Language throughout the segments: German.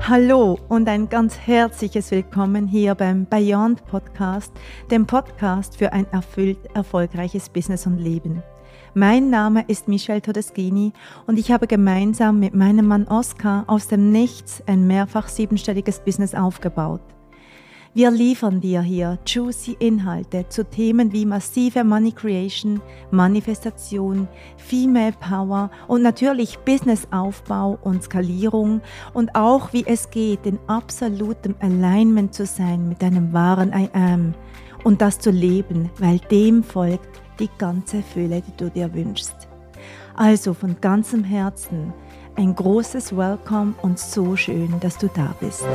Hallo und ein ganz herzliches Willkommen hier beim Beyond Podcast, dem Podcast für ein erfüllt erfolgreiches Business und Leben. Mein Name ist Michelle Todeschini und ich habe gemeinsam mit meinem Mann Oskar aus dem Nichts ein mehrfach siebenstelliges Business aufgebaut. Wir liefern dir hier juicy Inhalte zu Themen wie massive Money Creation, Manifestation, Female Power und natürlich Businessaufbau und Skalierung und auch wie es geht, in absolutem Alignment zu sein mit deinem wahren I Am und das zu leben, weil dem folgt die ganze Fülle, die du dir wünschst. Also von ganzem Herzen ein großes Welcome und so schön, dass du da bist.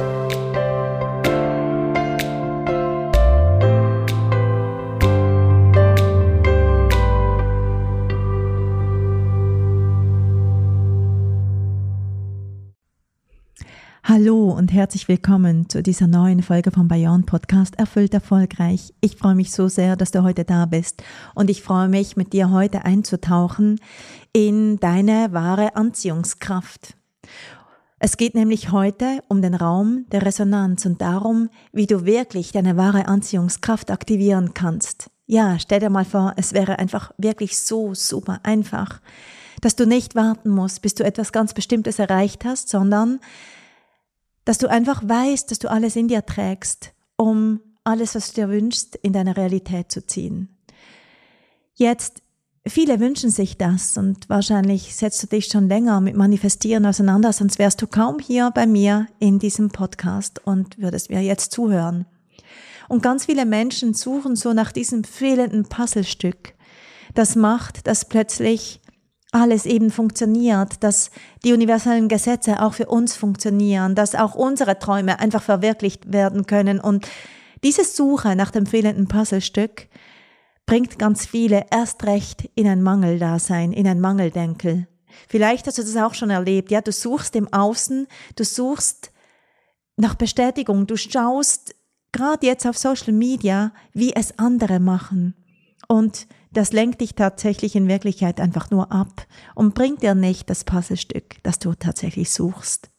Hallo und herzlich willkommen zu dieser neuen Folge vom Beyond Podcast Erfüllt Erfolgreich. Ich freue mich so sehr, dass du heute da bist und ich freue mich, mit dir heute einzutauchen in deine wahre Anziehungskraft. Es geht nämlich heute um den Raum der Resonanz und darum, wie du wirklich deine wahre Anziehungskraft aktivieren kannst. Ja, stell dir mal vor, es wäre einfach wirklich so super einfach, dass du nicht warten musst, bis du etwas ganz Bestimmtes erreicht hast, sondern dass du einfach weißt, dass du alles in dir trägst, um alles, was du dir wünschst, in deine Realität zu ziehen. Jetzt, viele wünschen sich das und wahrscheinlich setzt du dich schon länger mit Manifestieren auseinander, sonst wärst du kaum hier bei mir in diesem Podcast und würdest mir jetzt zuhören. Und ganz viele Menschen suchen so nach diesem fehlenden Puzzlestück. Das macht, dass plötzlich alles eben funktioniert, dass die universellen Gesetze auch für uns funktionieren, dass auch unsere Träume einfach verwirklicht werden können. Und diese Suche nach dem fehlenden Puzzlestück bringt ganz viele erst recht in ein Mangeldasein, in ein Mangeldenken. Vielleicht hast du das auch schon erlebt, ja, du suchst im Außen, du suchst nach Bestätigung, du schaust gerade jetzt auf Social Media, wie es andere machen. Und das lenkt dich tatsächlich in Wirklichkeit einfach nur ab und bringt dir nicht das Puzzlestück, das du tatsächlich suchst.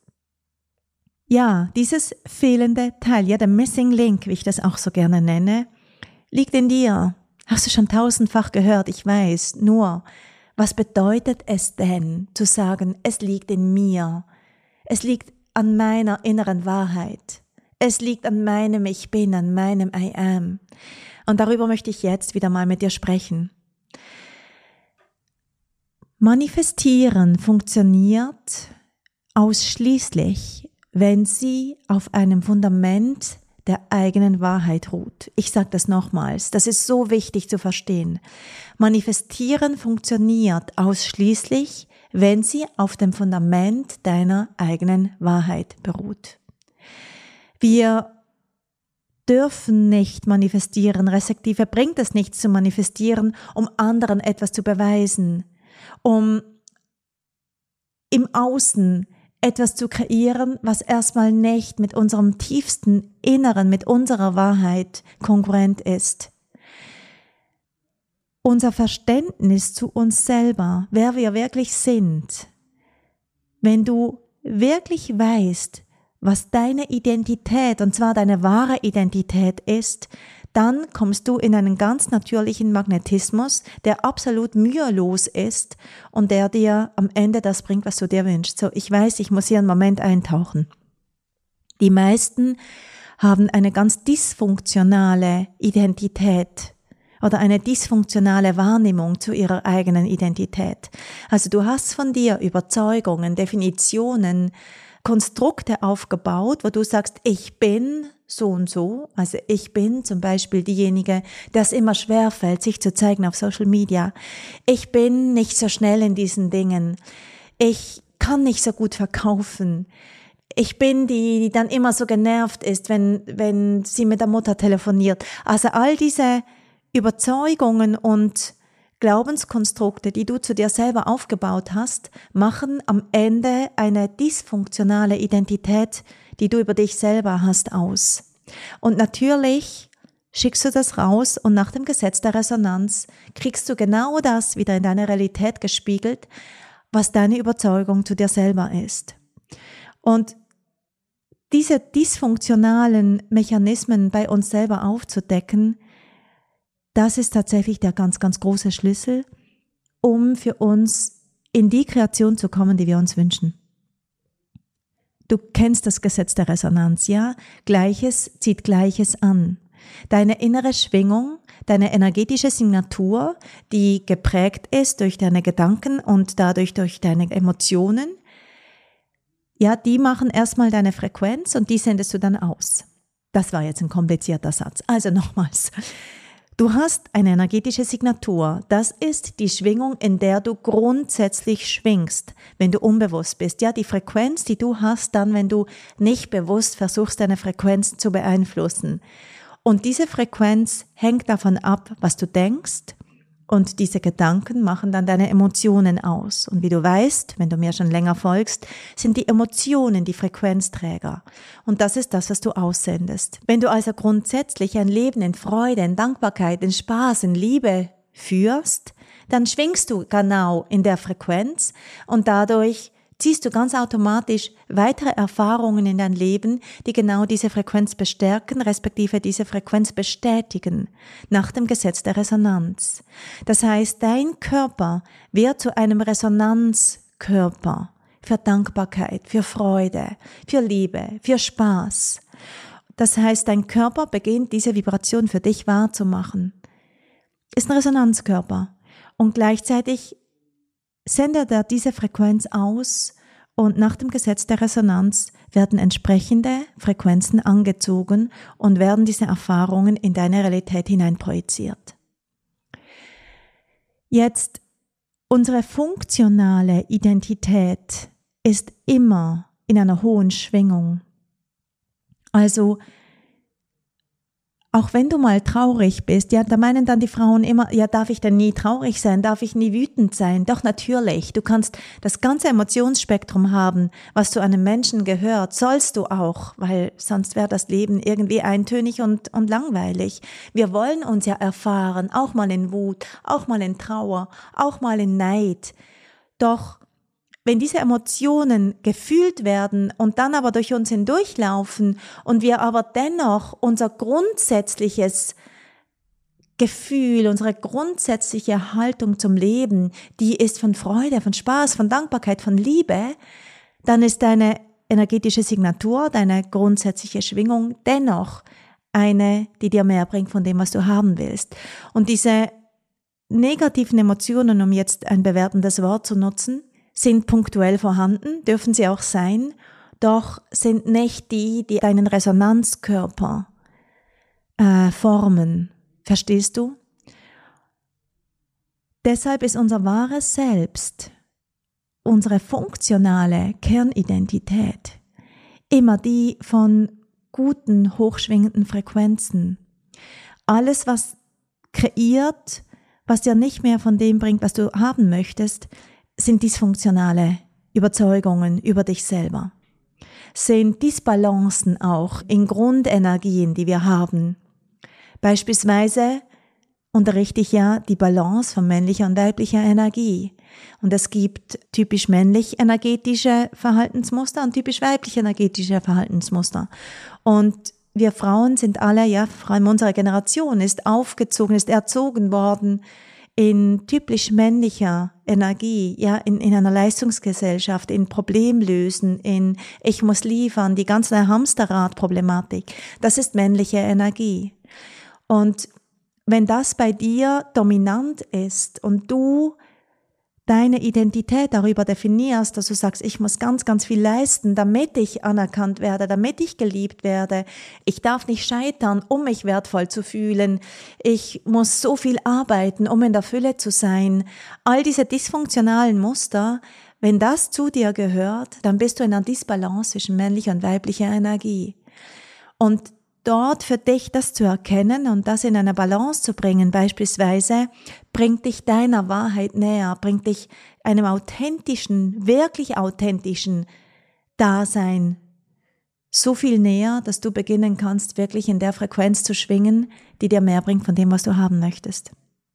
Ja, dieses fehlende Teil, ja, der Missing Link, wie ich das auch so gerne nenne, liegt in dir. Hast du schon tausendfach gehört, ich weiß, nur, was bedeutet es denn, zu sagen, es liegt in mir, es liegt an meiner inneren Wahrheit, es liegt an meinem Ich Bin, an meinem I Am. Und darüber möchte ich jetzt wieder mal mit dir sprechen. Manifestieren funktioniert ausschließlich, wenn sie auf einem Fundament der eigenen Wahrheit ruht. Ich sage das nochmals, das ist so wichtig zu verstehen. Manifestieren funktioniert ausschließlich, wenn sie auf dem Fundament deiner eigenen Wahrheit beruht. Wir dürfen nicht manifestieren, respektive bringt es nichts zu manifestieren, um anderen etwas zu beweisen, um im Außen etwas zu kreieren, was erstmal nicht mit unserem tiefsten Inneren, mit unserer Wahrheit kongruent ist. Unser Verständnis zu uns selber, wer wir wirklich sind, wenn du wirklich weißt, was deine Identität, und zwar deine wahre Identität ist, dann kommst du in einen ganz natürlichen Magnetismus, der absolut mühelos ist und der dir am Ende das bringt, was du dir wünschst. So, ich weiß, ich muss hier einen Moment eintauchen. Die meisten haben eine ganz dysfunktionale Identität oder eine dysfunktionale Wahrnehmung zu ihrer eigenen Identität. Also du hast von dir Überzeugungen, Definitionen, Konstrukte aufgebaut, wo du sagst, ich bin so und so, also ich bin zum Beispiel diejenige, der es immer schwerfällt, sich zu zeigen auf Social Media. Ich bin nicht so schnell in diesen Dingen. Ich kann nicht so gut verkaufen. Ich bin die dann immer so genervt ist, wenn sie mit der Mutter telefoniert. Also all diese Überzeugungen und Glaubenskonstrukte, die du zu dir selber aufgebaut hast, machen am Ende eine dysfunktionale Identität, die du über dich selber hast, aus. Und natürlich schickst du das raus und nach dem Gesetz der Resonanz kriegst du genau das wieder in deine Realität gespiegelt, was deine Überzeugung zu dir selber ist. Und diese dysfunktionalen Mechanismen bei uns selber aufzudecken, das ist tatsächlich der ganz, ganz große Schlüssel, um für uns in die Kreation zu kommen, die wir uns wünschen. Du kennst das Gesetz der Resonanz, ja? Gleiches zieht Gleiches an. Deine innere Schwingung, deine energetische Signatur, die geprägt ist durch deine Gedanken und dadurch durch deine Emotionen, ja, die machen erstmal deine Frequenz und die sendest du dann aus. Das war jetzt ein komplizierter Satz. Also nochmals. Du hast eine energetische Signatur. Das ist die Schwingung, in der du grundsätzlich schwingst, wenn du unbewusst bist. Ja, die Frequenz, die du hast, dann, wenn du nicht bewusst versuchst, deine Frequenz zu beeinflussen. Und diese Frequenz hängt davon ab, was du denkst. Und diese Gedanken machen dann deine Emotionen aus. Und wie du weißt, wenn du mir schon länger folgst, sind die Emotionen die Frequenzträger. Und das ist das, was du aussendest. Wenn du also grundsätzlich ein Leben in Freude, in Dankbarkeit, in Spaß, in Liebe führst, dann schwingst du genau in der Frequenz und dadurch ziehst du ganz automatisch weitere Erfahrungen in dein Leben, die genau diese Frequenz bestärken, respektive diese Frequenz bestätigen, nach dem Gesetz der Resonanz. Das heißt, dein Körper wird zu einem Resonanzkörper für Dankbarkeit, für Freude, für Liebe, für Spaß. Das heißt, dein Körper beginnt diese Vibration für dich wahrzumachen. Ist ein Resonanzkörper und gleichzeitig sendet er diese Frequenz aus und nach dem Gesetz der Resonanz werden entsprechende Frequenzen angezogen und werden diese Erfahrungen in deine Realität hineinprojiziert. Jetzt, unsere funktionale Identität ist immer in einer hohen Schwingung. Also, auch wenn du mal traurig bist, ja, da meinen dann die Frauen immer, ja, darf ich denn nie traurig sein? Darf ich nie wütend sein? Doch natürlich, du kannst das ganze Emotionsspektrum haben, was zu einem Menschen gehört, sollst du auch, weil sonst wäre das Leben irgendwie eintönig und langweilig. Wir wollen uns ja erfahren, auch mal in Wut, auch mal in Trauer, auch mal in Neid. Doch wenn diese Emotionen gefühlt werden und dann aber durch uns hindurchlaufen und wir aber dennoch unser grundsätzliches Gefühl, unsere grundsätzliche Haltung zum Leben, die ist von Freude, von Spaß, von Dankbarkeit, von Liebe, dann ist deine energetische Signatur, deine grundsätzliche Schwingung dennoch eine, die dir mehr bringt von dem, was du haben willst. Und diese negativen Emotionen, um jetzt ein bewertendes Wort zu nutzen, sind punktuell vorhanden, dürfen sie auch sein, doch sind nicht die, die deinen Resonanzkörper formen. Verstehst du? Deshalb ist unser wahres Selbst, unsere funktionale Kernidentität, immer die von guten, hochschwingenden Frequenzen. Alles, was kreiert, was dir nicht mehr von dem bringt, was du haben möchtest, sind dysfunktionale Überzeugungen über dich selber. Sind Disbalancen auch in Grundenergien, die wir haben. Beispielsweise unterrichte ich ja die Balance von männlicher und weiblicher Energie. Und es gibt typisch männlich energetische Verhaltensmuster und typisch weiblich energetische Verhaltensmuster. Und wir Frauen sind alle, ja, vor allem unsere Generation ist aufgezogen, ist erzogen worden in typisch männlicher Energie, ja, in einer Leistungsgesellschaft, in Problemlösen, in ich muss liefern, die ganze Hamsterrad-Problematik. Das ist männliche Energie. Und wenn das bei dir dominant ist und du deine Identität darüber definierst, dass du sagst, ich muss ganz, ganz viel leisten, damit ich anerkannt werde, damit ich geliebt werde. Ich darf nicht scheitern, um mich wertvoll zu fühlen. Ich muss so viel arbeiten, um in der Fülle zu sein. All diese dysfunktionalen Muster, wenn das zu dir gehört, dann bist du in einer Disbalance zwischen männlicher und weiblicher Energie. Und dort für dich das zu erkennen und das in eine Balance zu bringen, beispielsweise, bringt dich deiner Wahrheit näher, bringt dich einem authentischen, wirklich authentischen Dasein so viel näher, dass du beginnen kannst, wirklich in der Frequenz zu schwingen, die dir mehr bringt von dem, was du haben möchtest.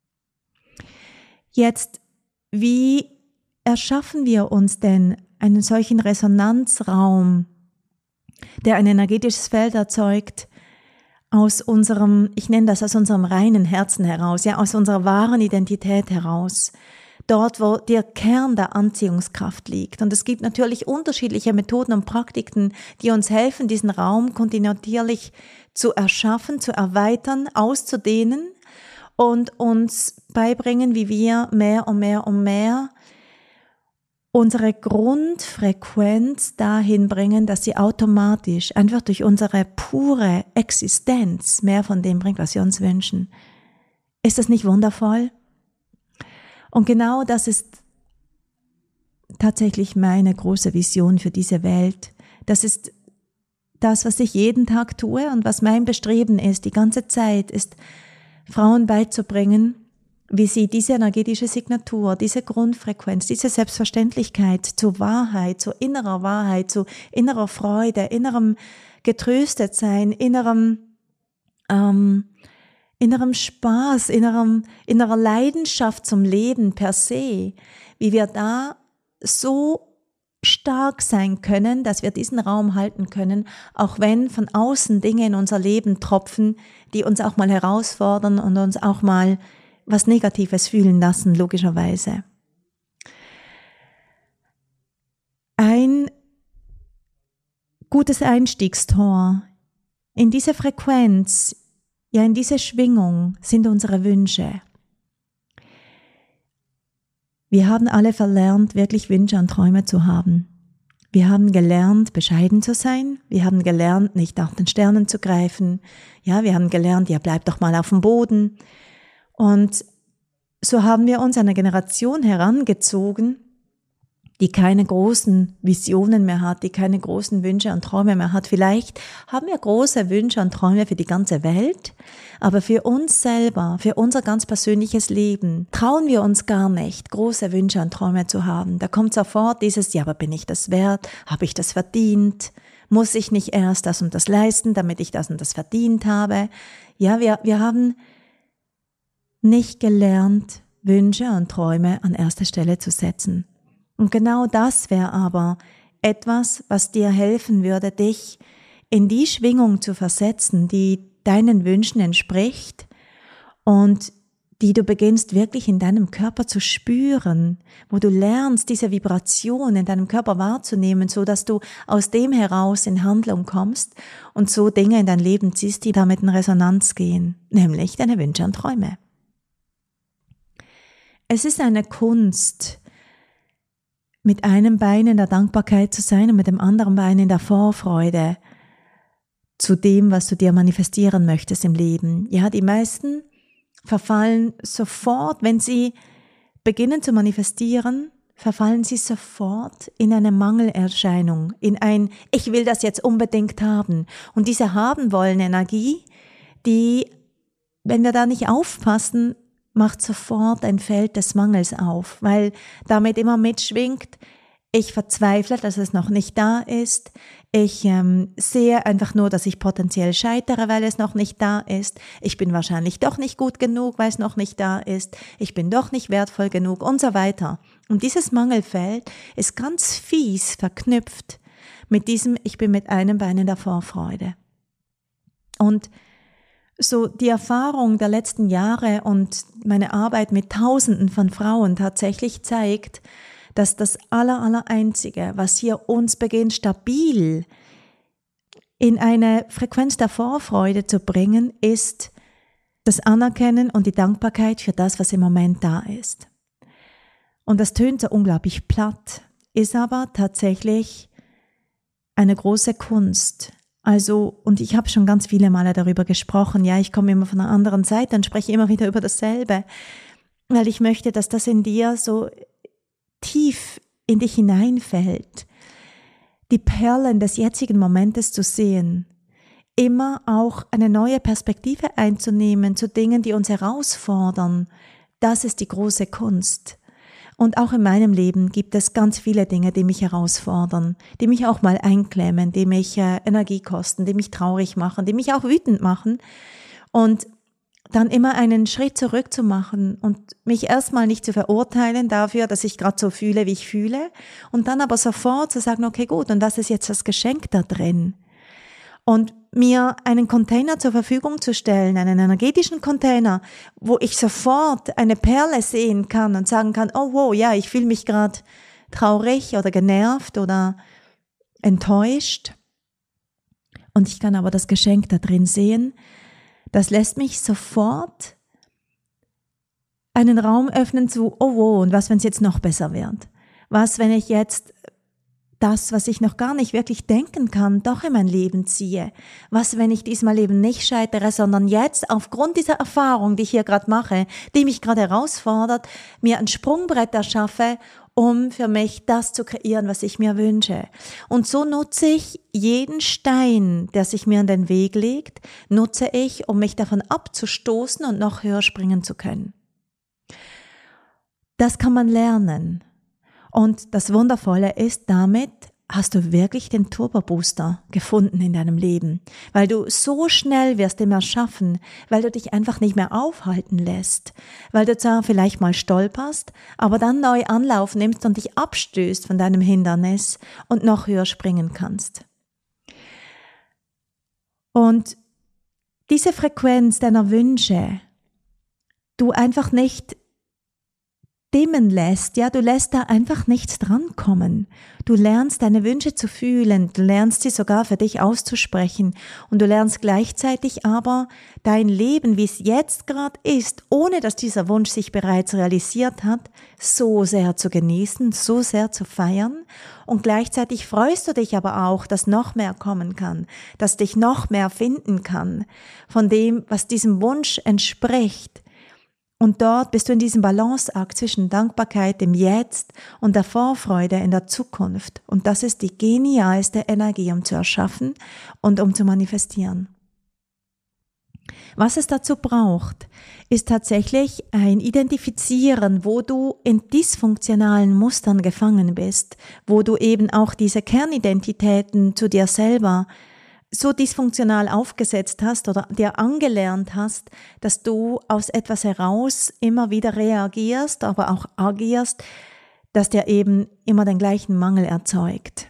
Jetzt, wie erschaffen wir uns denn einen solchen Resonanzraum, der ein energetisches Feld erzeugt aus unserem, ich nenne das aus unserem reinen Herzen heraus, ja, aus unserer wahren Identität heraus. Dort, wo der Kern der Anziehungskraft liegt. Und es gibt natürlich unterschiedliche Methoden und Praktiken, die uns helfen, diesen Raum kontinuierlich zu erschaffen, zu erweitern, auszudehnen und uns beibringen, wie wir mehr und mehr und mehr unsere Grundfrequenz dahin bringen, dass sie automatisch einfach durch unsere pure Existenz mehr von dem bringt, was wir uns wünschen. Ist das nicht wundervoll? Und genau das ist tatsächlich meine große Vision für diese Welt. Das ist das, was ich jeden Tag tue und was mein Bestreben ist, die ganze Zeit, ist Frauen beizubringen, wie sie diese energetische Signatur, diese Grundfrequenz, diese Selbstverständlichkeit zur Wahrheit, zu innerer Freude, innerem Getröstetsein, innerem Spaß, innerer Leidenschaft zum Leben per se, wie wir da so stark sein können, dass wir diesen Raum halten können, auch wenn von außen Dinge in unser Leben tropfen, die uns auch mal herausfordern und uns auch mal was Negatives fühlen lassen, logischerweise. Ein gutes Einstiegstor in diese Frequenz, ja, in diese Schwingung sind unsere Wünsche. Wir haben alle verlernt, wirklich Wünsche und Träume zu haben. Wir haben gelernt, bescheiden zu sein. Wir haben gelernt, nicht nach den Sternen zu greifen. Ja, wir haben gelernt, ja, bleib doch mal auf dem Boden. Und so haben wir uns eine Generation herangezogen, die keine großen Visionen mehr hat, die keine großen Wünsche und Träume mehr hat. Vielleicht haben wir große Wünsche und Träume für die ganze Welt, aber für uns selber, für unser ganz persönliches Leben, trauen wir uns gar nicht, große Wünsche und Träume zu haben. Da kommt sofort dieses, ja, aber bin ich das wert? Habe ich das verdient? Muss ich nicht erst das und das leisten, damit ich das und das verdient habe? Ja, wir haben nicht gelernt, Wünsche und Träume an erste Stelle zu setzen. Und genau das wäre aber etwas, was dir helfen würde, dich in die Schwingung zu versetzen, die deinen Wünschen entspricht und die du beginnst wirklich in deinem Körper zu spüren, wo du lernst, diese Vibration in deinem Körper wahrzunehmen, so dass du aus dem heraus in Handlung kommst und so Dinge in dein Leben ziehst, die damit in Resonanz gehen, nämlich deine Wünsche und Träume. Es ist eine Kunst, mit einem Bein in der Dankbarkeit zu sein und mit dem anderen Bein in der Vorfreude zu dem, was du dir manifestieren möchtest im Leben. Ja, die meisten verfallen sofort, wenn sie beginnen zu manifestieren, verfallen sie sofort in eine Mangelerscheinung, in ein Ich will das jetzt unbedingt haben. Und diese Haben-wollen-Energie, die, wenn wir da nicht aufpassen, macht sofort ein Feld des Mangels auf, weil damit immer mitschwingt, ich verzweifle, dass es noch nicht da ist, ich sehe einfach nur, dass ich potenziell scheitere, weil es noch nicht da ist, ich bin wahrscheinlich doch nicht gut genug, weil es noch nicht da ist, ich bin doch nicht wertvoll genug und so weiter. Und dieses Mangelfeld ist ganz fies verknüpft mit diesem Ich bin mit einem Bein in der Vorfreude. Und so die Erfahrung der letzten Jahre und meine Arbeit mit Tausenden von Frauen tatsächlich zeigt, dass das Einzige, was hier uns beginnt, stabil in eine Frequenz der Vorfreude zu bringen, ist das Anerkennen und die Dankbarkeit für das, was im Moment da ist. Und das tönt so unglaublich platt, ist aber tatsächlich eine große Kunst. Also, und ich habe schon ganz viele Male darüber gesprochen, ja, ich komme immer von einer anderen Seite und spreche immer wieder über dasselbe, weil ich möchte, dass das in dir so tief in dich hineinfällt, die Perlen des jetzigen Momentes zu sehen, immer auch eine neue Perspektive einzunehmen zu Dingen, die uns herausfordern. Das ist die große Kunst. Und auch in meinem Leben gibt es ganz viele Dinge, die mich herausfordern, die mich auch mal einklemmen, die mich Energie kosten, die mich traurig machen, die mich auch wütend machen. Und dann immer einen Schritt zurück zu machen und mich erstmal nicht zu verurteilen dafür, dass ich gerade so fühle, wie ich fühle. Und dann aber sofort zu sagen, okay, gut, und was ist jetzt das Geschenk da drin? und mir einen Container zur Verfügung zu stellen, einen energetischen Container, wo ich sofort eine Perle sehen kann und sagen kann, oh wow, ja, ich fühle mich gerade traurig oder genervt oder enttäuscht. Und ich kann aber das Geschenk da drin sehen. Das lässt mich sofort einen Raum öffnen zu, oh wow, und was, wenn es jetzt noch besser wird? Was, wenn ich jetzt das, was ich noch gar nicht wirklich denken kann, doch in mein Leben ziehe? Was, wenn ich diesmal eben nicht scheitere, sondern jetzt aufgrund dieser Erfahrung, die ich hier gerade mache, die mich gerade herausfordert, mir ein Sprungbrett erschaffe, um für mich das zu kreieren, was ich mir wünsche. Und so nutze ich jeden Stein, der sich mir an den Weg legt, nutze ich, um mich davon abzustoßen und noch höher springen zu können. Das kann man lernen. Und das Wundervolle ist, damit hast du wirklich den Turbo-Booster gefunden in deinem Leben, weil du so schnell wirst im Erschaffen, weil du dich einfach nicht mehr aufhalten lässt, weil du zwar vielleicht mal stolperst, aber dann neu Anlauf nimmst und dich abstößt von deinem Hindernis und noch höher springen kannst. Und diese Frequenz deiner Wünsche, du einfach nicht dimmen lässt, ja, du lässt da einfach nichts drankommen. Du lernst deine Wünsche zu fühlen, du lernst sie sogar für dich auszusprechen und du lernst gleichzeitig aber dein Leben, wie es jetzt gerade ist, ohne dass dieser Wunsch sich bereits realisiert hat, so sehr zu genießen, so sehr zu feiern und gleichzeitig freust du dich aber auch, dass noch mehr kommen kann, dass dich noch mehr finden kann von dem, was diesem Wunsch entspricht. Und dort bist du in diesem Balanceakt zwischen Dankbarkeit im Jetzt und der Vorfreude in der Zukunft. Und das ist die genialste Energie, um zu erschaffen und um zu manifestieren. Was es dazu braucht, ist tatsächlich ein Identifizieren, wo du in dysfunktionalen Mustern gefangen bist, wo du eben auch diese Kernidentitäten zu dir selber so dysfunktional aufgesetzt hast oder dir angelernt hast, dass du aus etwas heraus immer wieder reagierst, aber auch agierst, dass dir eben immer den gleichen Mangel erzeugt.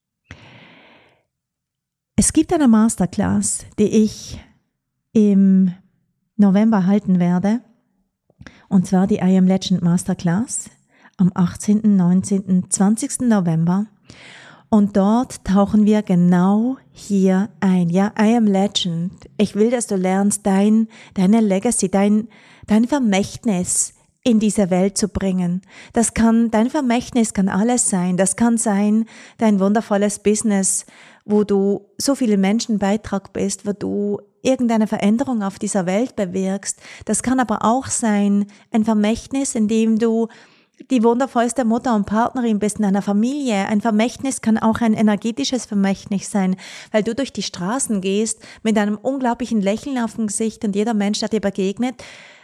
Es gibt eine Masterclass, die ich im November halten werde, und zwar die I Am Legend Masterclass am 18., 19., 20. November. Und dort tauchen wir genau hier ein. Ja, I am Legend. Ich will, dass du lernst, deine Legacy, dein Vermächtnis in diese Welt zu bringen. Dein Vermächtnis kann alles sein. Das kann sein, dein wundervolles Business, wo du so vielen Menschen Beitrag bist, wo du irgendeine Veränderung auf dieser Welt bewirkst. Das kann aber auch sein, ein Vermächtnis, in dem du die wundervollste Mutter und Partnerin bist in einer Familie. Ein Vermächtnis kann auch ein energetisches Vermächtnis sein, weil du durch die Straßen gehst mit einem unglaublichen Lächeln auf dem Gesicht und jeder Mensch, der dir begegnet,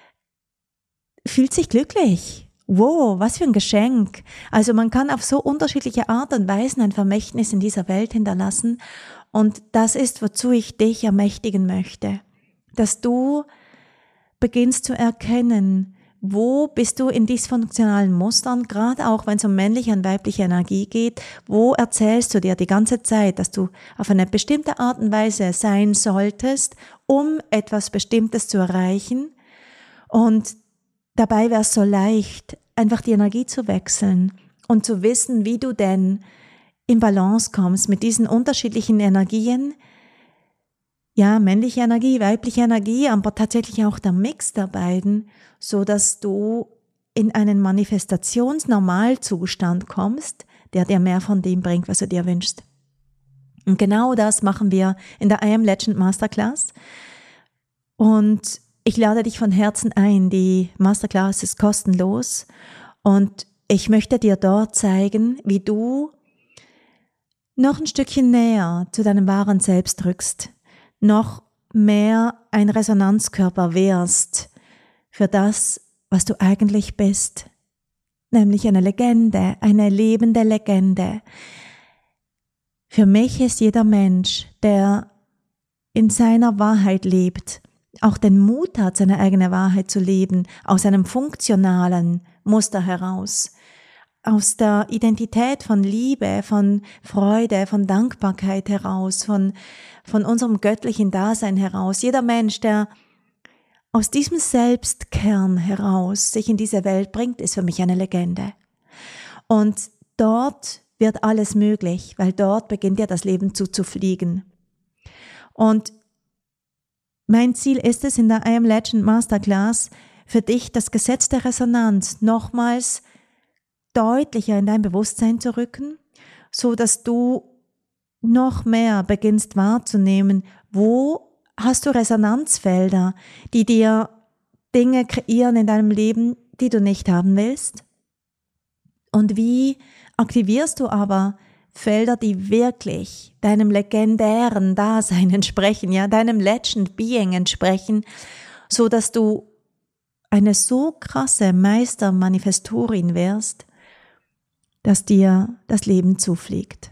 fühlt sich glücklich. Wow, was für ein Geschenk. Also man kann auf so unterschiedliche Art und Weisen ein Vermächtnis in dieser Welt hinterlassen und das ist, wozu ich dich ermächtigen möchte, dass du beginnst zu erkennen, wo bist du in dysfunktionalen Mustern, gerade auch wenn es um männliche und weibliche Energie geht, wo erzählst du dir die ganze Zeit, dass du auf eine bestimmte Art und Weise sein solltest, um etwas Bestimmtes zu erreichen. Und dabei wäre es so leicht, einfach die Energie zu wechseln und zu wissen, wie du denn in Balance kommst mit diesen unterschiedlichen Energien. Ja, männliche Energie, weibliche Energie, aber tatsächlich auch der Mix der beiden, so dass du in einen Manifestationsnormalzustand kommst, der dir mehr von dem bringt, was du dir wünschst. Und genau das machen wir in der I Am Legend Masterclass. Und ich lade dich von Herzen ein. Die Masterclass ist kostenlos und ich möchte dir dort zeigen, wie du noch ein Stückchen näher zu deinem wahren Selbst rückst, noch mehr ein Resonanzkörper wirst für das, was du eigentlich bist, nämlich eine Legende, eine lebende Legende. Für mich ist jeder Mensch, der in seiner Wahrheit lebt, auch den Mut hat, seine eigene Wahrheit zu leben, aus einem funktionalen Muster heraus, aus der Identität von Liebe, von Freude, von Dankbarkeit heraus, von unserem göttlichen Dasein heraus. Jeder Mensch, der aus diesem Selbstkern heraus sich in diese Welt bringt, ist für mich eine Legende. Und dort wird alles möglich, weil dort beginnt ja das Leben zu fliegen. Und mein Ziel ist es, in der I Am Legend Masterclass für dich das Gesetz der Resonanz nochmals deutlicher in dein Bewusstsein zu rücken, so dass du noch mehr beginnst wahrzunehmen, wo hast du Resonanzfelder, die dir Dinge kreieren in deinem Leben, die du nicht haben willst? Und wie aktivierst du aber Felder, die wirklich deinem legendären Dasein entsprechen, ja, deinem Legend Being entsprechen, so dass du eine so krasse Meistermanifestorin wirst, dass dir das Leben zufliegt.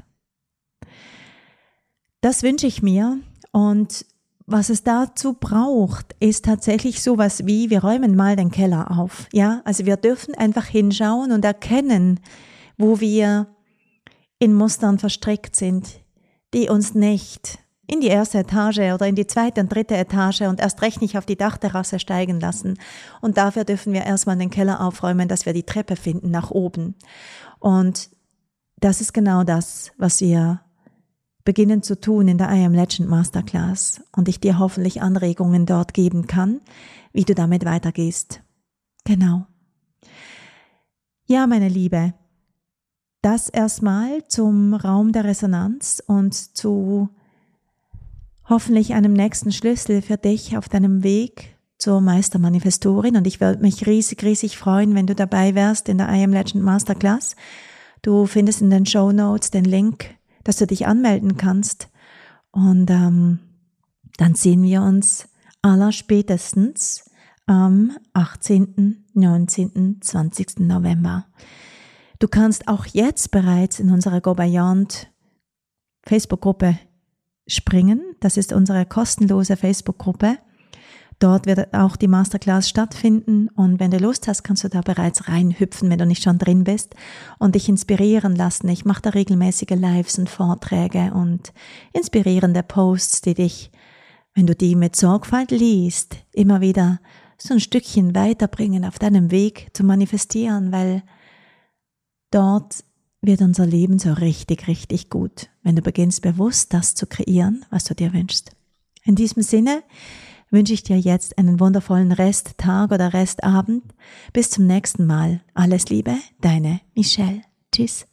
Das wünsche ich mir, und was es dazu braucht, ist tatsächlich sowas wie, wir räumen mal den Keller auf. Ja, also wir dürfen einfach hinschauen und erkennen, wo wir in Mustern verstrickt sind, die uns nicht in die erste Etage oder in die zweite und dritte Etage und erst recht nicht auf die Dachterrasse steigen lassen. Und dafür dürfen wir erstmal den Keller aufräumen, dass wir die Treppe finden nach oben. Und das ist genau das, was wir beginnen zu tun in der I Am Legend Masterclass, und ich dir hoffentlich Anregungen dort geben kann, wie du damit weitergehst. Genau. Ja, meine Liebe, das erstmal zum Raum der Resonanz und zu hoffentlich einem nächsten Schlüssel für dich auf deinem Weg zur Meistermanifestorin, und ich würde mich riesig freuen, wenn du dabei wärst in der I Am Legend Masterclass. Du findest in den Shownotes den Link, dass du dich anmelden kannst, und dann sehen wir uns allerspätestens am 18., 19., 20. November. Du kannst auch jetzt bereits in unsere Go Beyond Facebook-Gruppe springen. Das ist unsere kostenlose Facebook-Gruppe. Dort wird auch die Masterclass stattfinden, und wenn du Lust hast, kannst du da bereits reinhüpfen, wenn du nicht schon drin bist, und dich inspirieren lassen. Ich mache da regelmäßige Lives und Vorträge und inspirierende Posts, die dich, wenn du die mit Sorgfalt liest, immer wieder so ein Stückchen weiterbringen auf deinem Weg zu manifestieren, weil dort wird unser Leben so richtig gut, wenn du beginnst, bewusst das zu kreieren, was du dir wünschst. In diesem Sinne wünsche ich dir jetzt einen wundervollen Resttag oder Restabend. Bis zum nächsten Mal. Alles Liebe, deine Michelle. Tschüss.